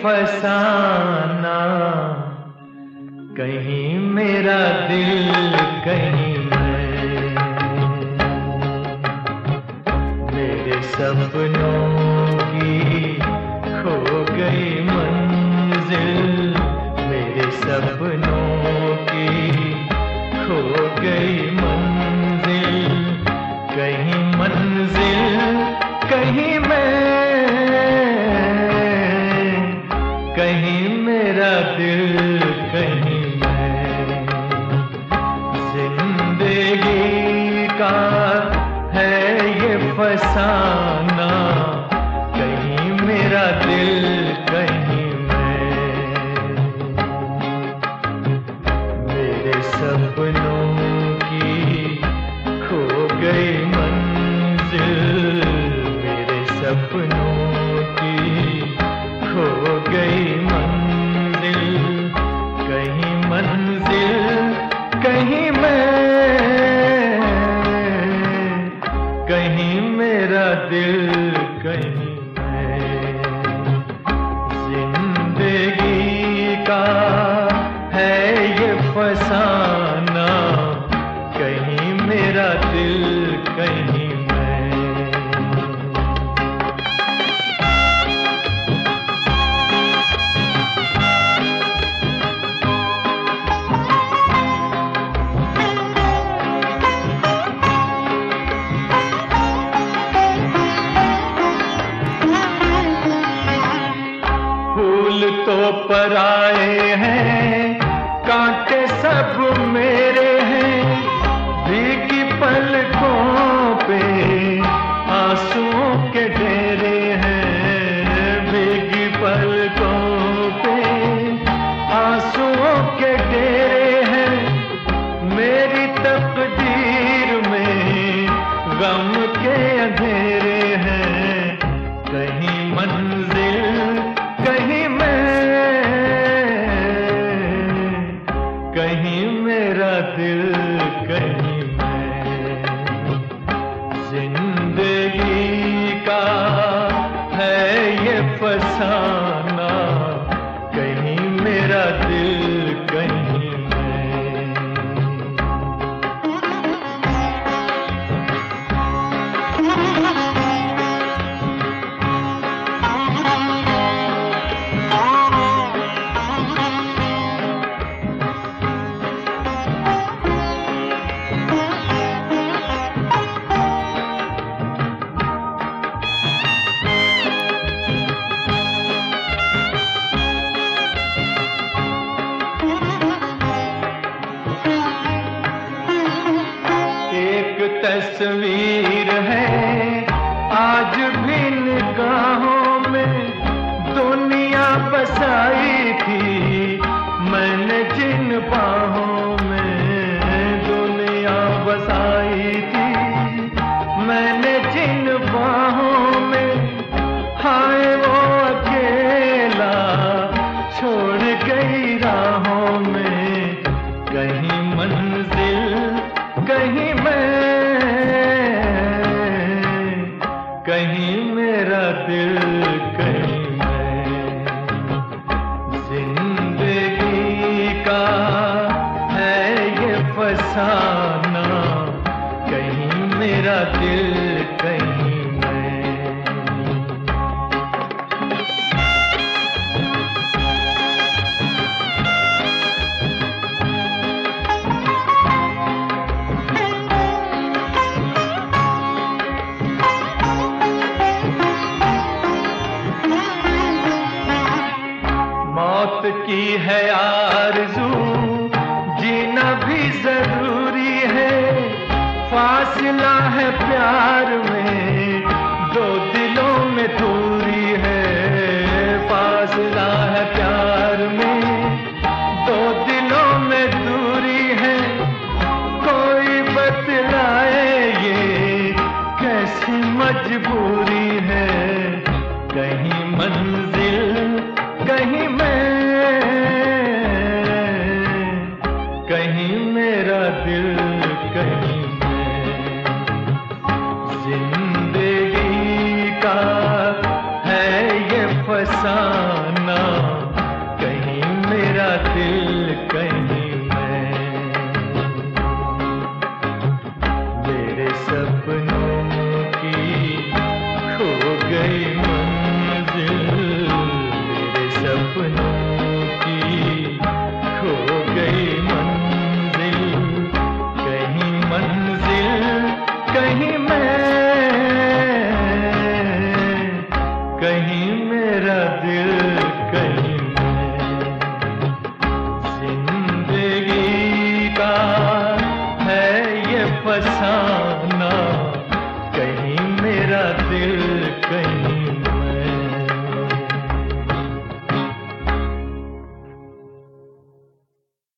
फसाना, कहीं मेरा दिल कहीं मैं, मेरे सपनों की खो गई मंजिल, मेरे सपनों की खो गई मंजिल, कहीं मंजिल कहीं मैं, कहीं मेरा दिल कहीं मैं, जिंदगी का है ये फसाना, कहीं मेरा दिल कहीं मैं, मेरे सपनों की खो गई मंजिल, मेरे सपनों की खो गई मंजिल, कहीं मंजिल कहीं मैं, कहीं मेरा दिल कहीं मैं, जिंदगी का है ये फसाना, कहीं मेरा दिल कहीं मैं। फूल तो पराए हैं, कांटे सब मेरे हैं, भीगी पलकों पे आंसुओं के ढेरे हैं, भीगी पलकों पे आंसुओं के ढेरे हैं, मेरी तकदीर में गम के अंधेरे हैं, कहीं मंजिल कहीं मैं, कहीं मेरा दिल कहीं मैं, जिंदगी का है ये फसाना, कहीं मेरा दिल कहीं मैं। तस्वीर है आज भी निगाहों में, दुनिया बसाई थी मैंने जिन बाहों में, दुनिया बसाई थी मैंने जिन बाहों में, हाय वो अकेला छोड़ गई राहों में, कहीं मंजिल कहीं मैं, कहीं मेरा दिल कहीं मैं, जिंदगी का है ये फसाना, कहीं मेरा दिल कहीं मैं। मौत की है आरज़ू, जीना भी जरूरी है, फासला है प्यार में, दो दिलों में दूरी है, फासला है प्यार में, दो दिलों में दूरी है, कोई बतलाए ये कैसी मजबूरी है, कहीं मंजिल कहीं मैं, कहीं मेरा दिल कहीं मैं, दीवाना, कहीं मेरा दिल कहीं मैं। मेरे सपनों की खो गई मंजिल, मेरे सपनों